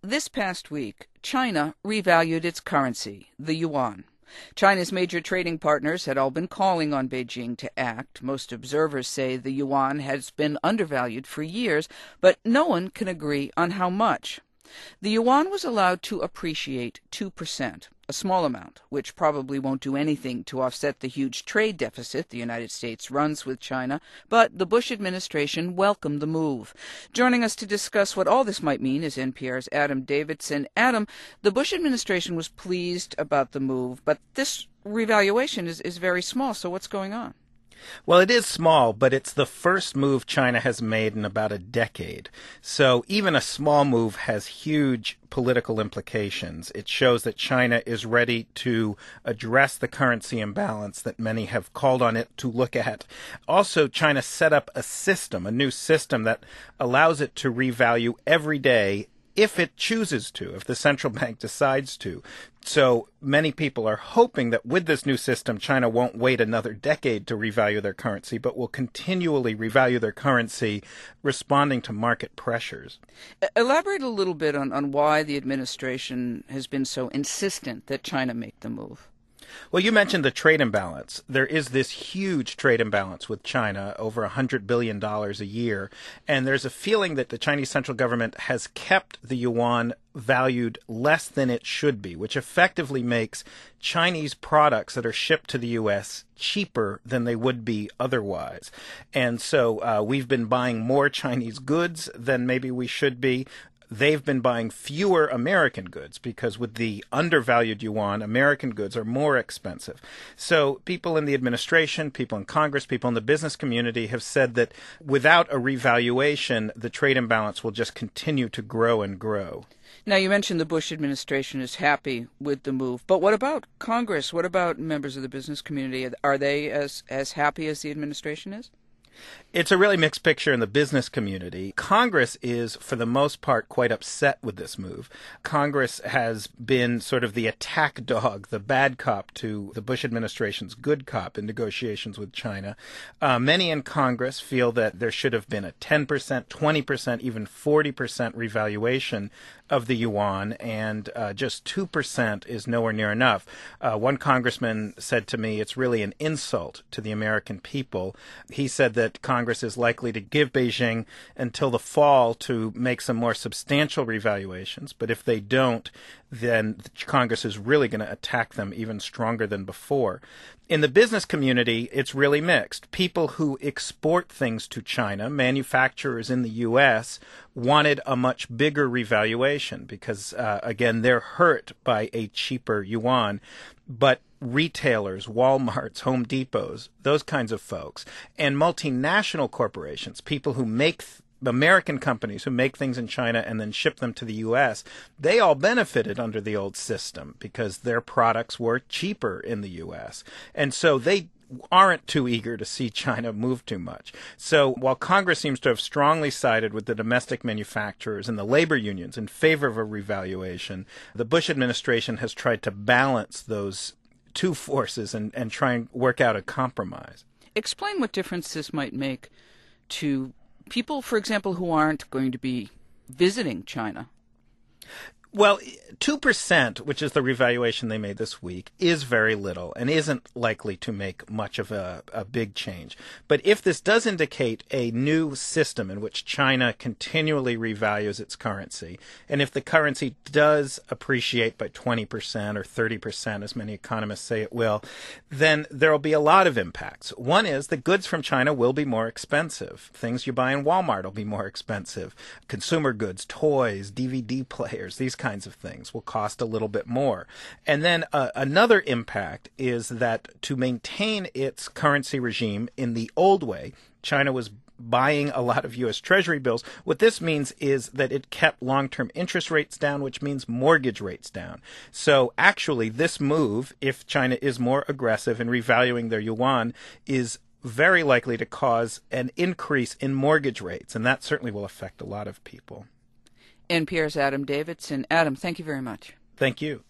This past week, China revalued its currency, the yuan. China's major trading partners had all been calling on Beijing to act. Most observers say the yuan has been undervalued for years, but no one can agree on how much. The yuan was allowed to appreciate 2%, a small amount, which probably won't do anything to offset the huge trade deficit the United States runs with China, but the Bush administration welcomed the move. Joining us to discuss what all this might mean is NPR's Adam Davidson. Adam, the Bush administration was pleased about the move, but this revaluation is very small, so what's going on? Well, it is small, but it's the first move China has made in about a decade. So even a small move has huge political implications. It shows that China is ready to address the currency imbalance that many have called on it to look at. Also, China set up a new system that allows it to revalue every day if it chooses to, if the central bank decides to. So many people are hoping that with this new system, China won't wait another decade to revalue their currency, but will continually revalue their currency, responding to market pressures. Elaborate a little bit on why the administration has been so insistent that China make the move. Well, you mentioned the trade imbalance. There is this huge trade imbalance with China, over $100 billion a year. And there's a feeling that the Chinese central government has kept the yuan valued less than it should be, which effectively makes Chinese products that are shipped to the U.S. cheaper than they would be otherwise. And so we've been buying more Chinese goods than maybe we should be. They've been buying fewer American goods because with the undervalued yuan, American goods are more expensive. So people in the administration, people in Congress, people in the business community have said that without a revaluation, the trade imbalance will just continue to grow and grow. Now, you mentioned the Bush administration is happy with the move, but what about Congress? What about members of the business community? Are they as happy as the administration is? It's a really mixed picture in the business community. Congress is, for the most part, quite upset with this move. Congress has been sort of the attack dog, the bad cop to the Bush administration's good cop in negotiations with China. Many in Congress feel that there should have been a 10%, 20%, even 40% revaluation of the yuan, and just 2% is nowhere near enough. One congressman said to me, it's really an insult to the American people. He said that Congress is likely to give Beijing until the fall to make some more substantial revaluations, but if they don't, then Congress is really going to attack them even stronger than before. In the business community, it's really mixed. People who export things to China, manufacturers in the U.S., wanted a much bigger revaluation because, again, they're hurt by a cheaper yuan. But retailers, Walmarts, Home Depots, those kinds of folks, and multinational corporations, people who make American companies who make things in China and then ship them to the U.S., they all benefited under the old system because their products were cheaper in the U.S. And so they aren't too eager to see China move too much. So while Congress seems to have strongly sided with the domestic manufacturers and the labor unions in favor of a revaluation, the Bush administration has tried to balance those two forces and try and work out a compromise. Explain what difference this might make to people, for example, who aren't going to be visiting China. Well, 2%, which is the revaluation they made this week, is very little and isn't likely to make much of a big change. But if this does indicate a new system in which China continually revalues its currency, and if the currency does appreciate by 20% or 30%, as many economists say it will, then there will be a lot of impacts. One is the goods from China will be more expensive. Things you buy in Walmart will be more expensive. Consumer goods, toys, DVD players, these kinds of things will cost a little bit more. And then another impact is that to maintain its currency regime in the old way, China was buying a lot of U.S. Treasury bills. What this means is that it kept long-term interest rates down, which means mortgage rates down. So actually, this move, if China is more aggressive in revaluing their yuan, is very likely to cause an increase in mortgage rates, and that certainly will affect a lot of people. NPR's Adam Davidson. Adam, thank you very much. Thank you.